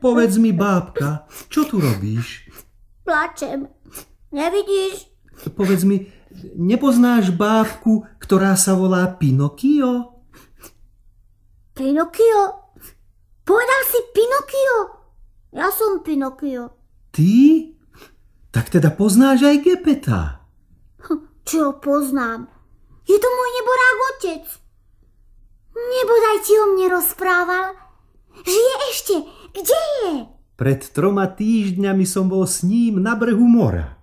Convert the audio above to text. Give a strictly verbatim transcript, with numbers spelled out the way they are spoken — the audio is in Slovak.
Povedz mi, bábka, čo tu robíš? Plačem. Nevidíš? Povedz mi, nepoznáš bábku, ktorá sa volá Pinokio? Pinokio? Povedal si Pinokio? Ja som Pinokio. Ty? Tak teda poznáš aj Gepeta. Čo ho poznám? Je to môj neborák otec. Nebodaj ti o mne rozprával. Žije ešte. Kde je? Pred troma týždňami som bol s ním na brehu mora.